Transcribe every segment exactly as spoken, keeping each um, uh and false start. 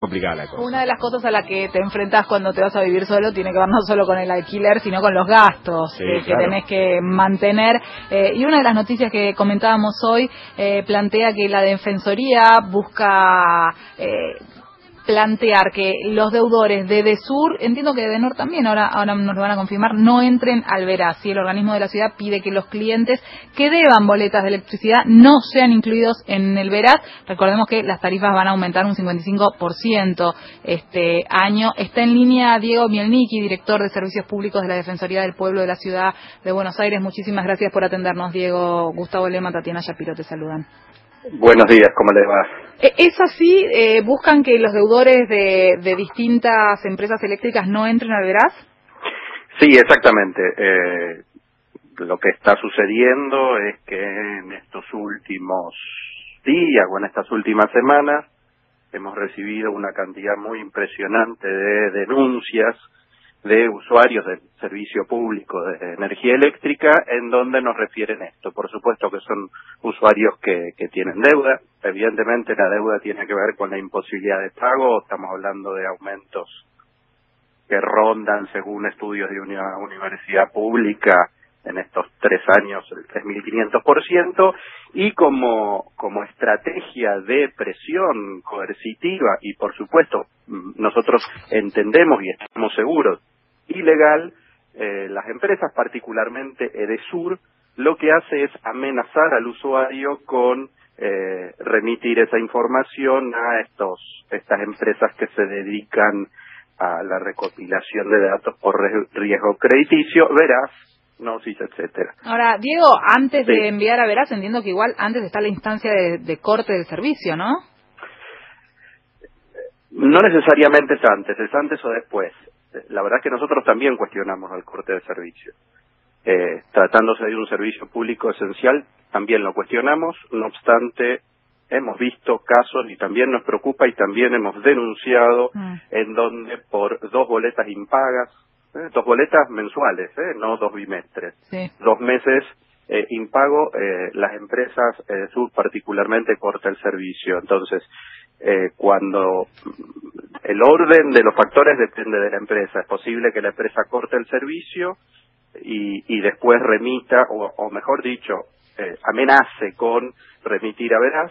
complicada la cosa. Una de las cosas a las que te enfrentas cuando te vas a vivir solo tiene que ver no solo con el alquiler, sino con los gastos sí, eh, claro. que tenés que mantener. Eh, y una de las noticias que comentábamos hoy eh, plantea que la Defensoría busca eh, plantear que los deudores de Edesur, entiendo que de Edenor también, ahora, ahora nos lo van a confirmar, no entren al Veraz. Y el organismo de la ciudad pide que los clientes que deban boletas de electricidad no sean incluidos en el Veraz. Recordemos que las tarifas van a aumentar un cincuenta y cinco por ciento este año. Está en línea Diego Mielnicki, director de Servicios Públicos de la Defensoría del Pueblo de la Ciudad de Buenos Aires. Muchísimas gracias por atendernos, Diego. Gustavo Lema, Tatiana Shapiro te saludan. Buenos días, ¿cómo les va? ¿Es así? Eh, ¿Buscan que los deudores de, de distintas empresas eléctricas no entren al Veraz? Sí, exactamente. Eh, lo que está sucediendo es que en estos últimos días o en estas últimas semanas hemos recibido una cantidad muy impresionante de denuncias de usuarios del servicio público de energía eléctrica en donde nos refieren esto. Por supuesto que son usuarios que, que tienen deuda. Evidentemente la deuda tiene que ver con la imposibilidad de pago. Estamos hablando de aumentos que rondan, según estudios de una universidad pública, en estos tres años el tres mil quinientos por ciento, y como, como estrategia de presión coercitiva, y por supuesto nosotros entendemos y estamos seguros, ilegal, eh, las empresas, particularmente Edesur, lo que hace es amenazar al usuario con eh, remitir esa información a estos estas empresas que se dedican a la recopilación de datos por riesgo crediticio, Veraz, Gnosis, etcétera. Ahora, Diego, antes sí. de enviar a Veraz, entiendo que igual antes está la instancia de, de corte del servicio, ¿no? No necesariamente es antes, es antes o después. La verdad es que nosotros también cuestionamos el corte de servicio. Eh, tratándose de un servicio público esencial, también lo cuestionamos. No obstante, hemos visto casos y también nos preocupa y también hemos denunciado mm. en donde por dos boletas impagas, eh, dos boletas mensuales, eh, no dos bimestres, sí. dos meses eh, impago, eh, las empresas eh, Sur particularmente corta el servicio. Entonces, eh, cuando el orden de los factores depende de la empresa, es posible que la empresa corte el servicio y, y después remita, o, o mejor dicho, eh, amenace con remitir a Veraz,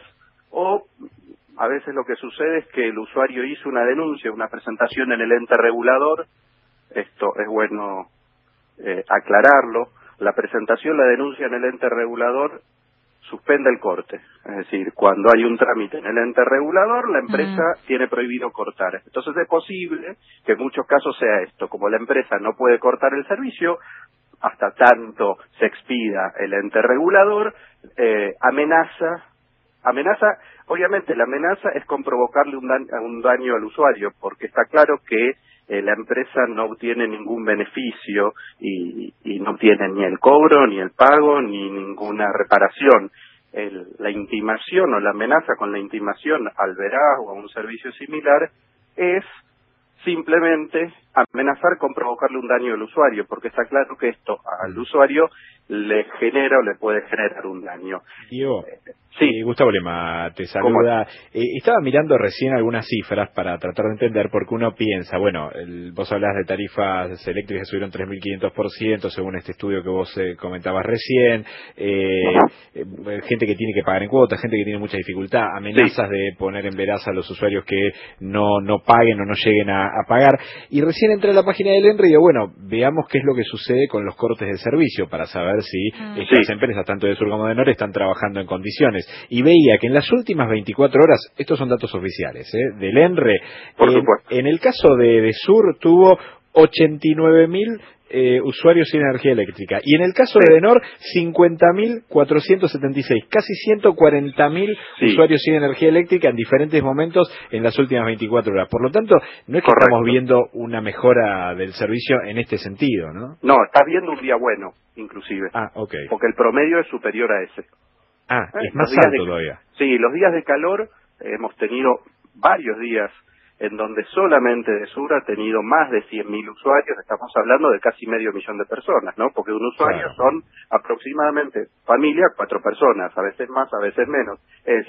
o a veces lo que sucede es que el usuario hizo una denuncia, una presentación en el ente regulador. Esto es bueno eh, aclararlo. La presentación, la denuncia en el ente regulador suspende el corte. Es decir, cuando hay un trámite en el ente regulador, la empresa mm. tiene prohibido cortar. Entonces es posible que en muchos casos sea esto. Como la empresa no puede cortar el servicio, hasta tanto se expida el ente regulador, eh, amenaza, amenaza, obviamente la amenaza es con provocarle un daño, un daño al usuario, porque está claro que eh, la empresa no obtiene ningún beneficio y, y no obtiene ni el cobro, ni el pago, ni ninguna reparación. El, la intimación o la amenaza con la intimación al Veraz o a un servicio similar es simplemente amenazar con provocarle un daño al usuario, porque está claro que esto al usuario le genera o le puede generar un daño. Diego, sí. eh, Gustavo Lema te saluda. Eh, estaba mirando recién algunas cifras para tratar de entender, porque uno piensa, bueno, el, vos hablás de tarifas eléctricas que subieron tres mil quinientos por ciento según este estudio que vos eh, comentabas recién, eh, eh, gente que tiene que pagar en cuotas, gente que tiene mucha dificultad, amenazas sí. de poner en veraz a los usuarios que no no paguen o no lleguen a, a pagar, y recién entré a la página del ENRE y digo, bueno, veamos qué es lo que sucede con los cortes de servicio para saber si mm. estas sí. empresas, tanto de Sur como de Edenor, están trabajando en condiciones. Y veía que en las últimas veinticuatro horas, estos son datos oficiales, ¿eh? del ENRE, en, en el caso de, de Sur tuvo ochenta y nueve mil eh, usuarios sin energía eléctrica, y en el caso sí. de Edenor cincuenta mil cuatrocientos setenta y seis, casi ciento cuarenta mil sí. usuarios sin energía eléctrica en diferentes momentos en las últimas veinticuatro horas. Por lo tanto, no es que Correcto. estamos viendo una mejora del servicio en este sentido, ¿no? No, estás viendo un día bueno, inclusive. Ah, ok. Porque el promedio es superior a ese. Ah, ¿Eh? es más alto de, todavía. Sí, los días de calor eh, hemos tenido varios días en donde solamente Edesur ha tenido más de cien mil usuarios. Estamos hablando de casi medio millón de personas, ¿no? Porque un usuario claro. son aproximadamente, familia, cuatro personas, a veces más, a veces menos. Es decir,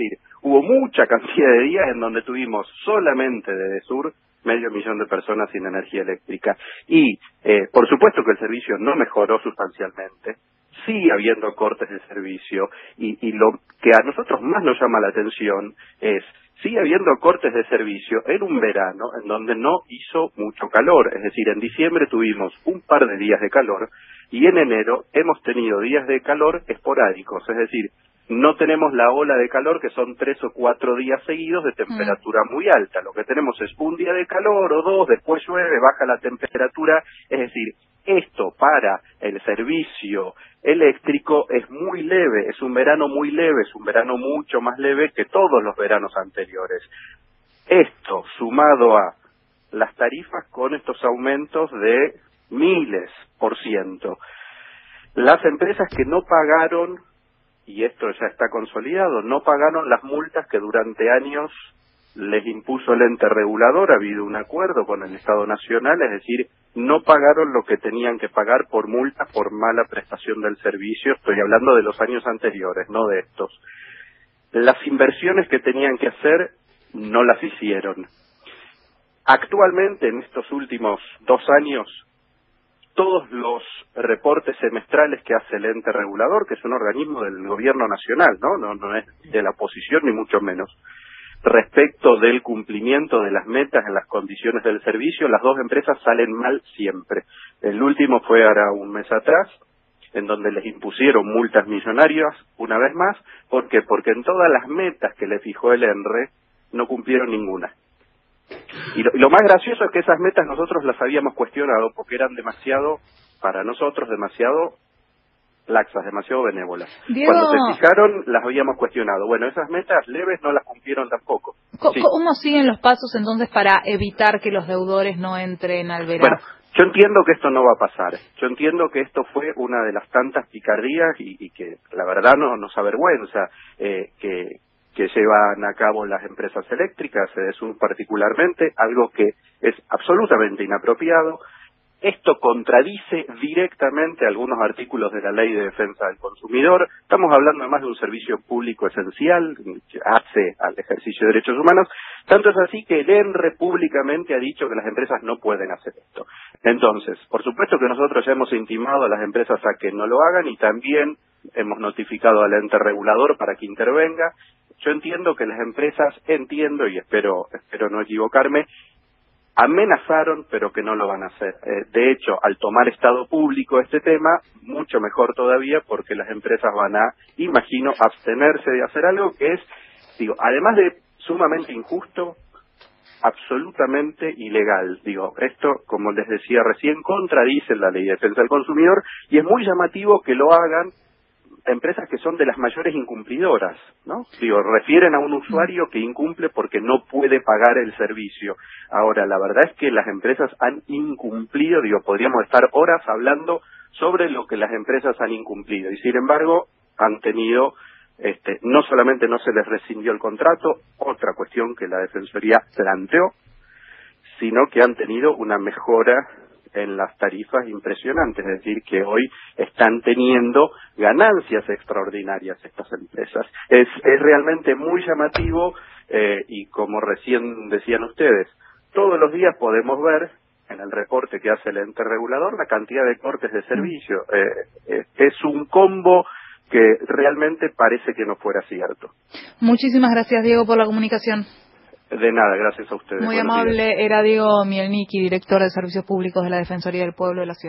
hubo mucha cantidad de días en donde tuvimos solamente de Edesur medio millón de personas sin energía eléctrica. Y, eh, por supuesto que el servicio no mejoró sustancialmente, sigue habiendo cortes de servicio, y, y lo que a nosotros más nos llama la atención es, sigue habiendo cortes de servicio en un verano en donde no hizo mucho calor, es decir, en diciembre tuvimos un par de días de calor, y en enero hemos tenido días de calor esporádicos, es decir, no tenemos la ola de calor que son tres o cuatro días seguidos de temperatura muy alta. Lo que tenemos es un día de calor o dos, después llueve, baja la temperatura. Es decir, esto para el servicio eléctrico es muy leve, es un verano muy leve, es un verano mucho más leve que todos los veranos anteriores. Esto sumado a las tarifas con estos aumentos de miles por ciento. Las empresas que no pagaron, y esto ya está consolidado, no pagaron las multas que durante años les impuso el ente regulador. Ha habido un acuerdo con el Estado Nacional, es decir, no pagaron lo que tenían que pagar por multas por mala prestación del servicio. Estoy hablando de los años anteriores, no de estos. Las inversiones que tenían que hacer no las hicieron. Actualmente, en estos últimos dos años, todos los reportes semestrales que hace el ente regulador, que es un organismo del gobierno nacional, ¿no? No, no es de la oposición ni mucho menos, respecto del cumplimiento de las metas en las condiciones del servicio, las dos empresas salen mal siempre. El último fue ahora un mes atrás, en donde les impusieron multas millonarias una vez más. ¿Por qué? Porque en todas las metas que le fijó el ENRE no cumplieron ninguna. Y lo, y lo más gracioso es que esas metas nosotros las habíamos cuestionado porque eran demasiado, para nosotros, demasiado laxas, demasiado benévolas. Diego... Cuando se fijaron, las habíamos cuestionado. Bueno, esas metas leves no las cumplieron tampoco. ¿Cómo, sí. ¿Cómo siguen los pasos entonces para evitar que los deudores no entren al verano? Bueno, yo entiendo que esto no va a pasar. Yo entiendo que esto fue una de las tantas picardías y, y que la verdad no nos avergüenza eh, que... que llevan a cabo las empresas eléctricas, Edesur particularmente, algo que es absolutamente inapropiado. Esto contradice directamente algunos artículos de la Ley de Defensa del Consumidor. Estamos hablando además de un servicio público esencial que hace al ejercicio de derechos humanos. Tanto es así que el ENRE públicamente ha dicho que las empresas no pueden hacer esto. Entonces, por supuesto que nosotros ya hemos intimado a las empresas a que no lo hagan y también hemos notificado al ente regulador para que intervenga. Yo entiendo que las empresas, entiendo y espero, espero no equivocarme, amenazaron, pero que no lo van a hacer. Eh, de hecho, al tomar Estado público este tema, mucho mejor todavía, porque las empresas van a, imagino, abstenerse de hacer algo que es, digo, además de sumamente injusto, absolutamente ilegal. Digo, esto, como les decía recién, contradice la Ley de Defensa del Consumidor y es muy llamativo que lo hagan empresas que son de las mayores incumplidoras, ¿no? Digo, refieren a un usuario que incumple porque no puede pagar el servicio. Ahora, la verdad es que las empresas han incumplido, digo, podríamos estar horas hablando sobre lo que las empresas han incumplido y sin embargo han tenido, este, no solamente no se les rescindió el contrato, otra cuestión que la Defensoría planteó, sino que han tenido una mejora en las tarifas impresionantes, es decir, que hoy están teniendo ganancias extraordinarias estas empresas. Es, es realmente muy llamativo eh, y como recién decían ustedes, todos los días podemos ver en el reporte que hace el ente regulador la cantidad de cortes de servicio. Eh, eh, es un combo que realmente parece que no fuera cierto. Muchísimas gracias, Diego, por la comunicación. De nada, gracias a ustedes. Muy Buenos amable, días. era Diego Mielnicki, director de Servicios Públicos de la Defensoría del Pueblo de la Ciudad.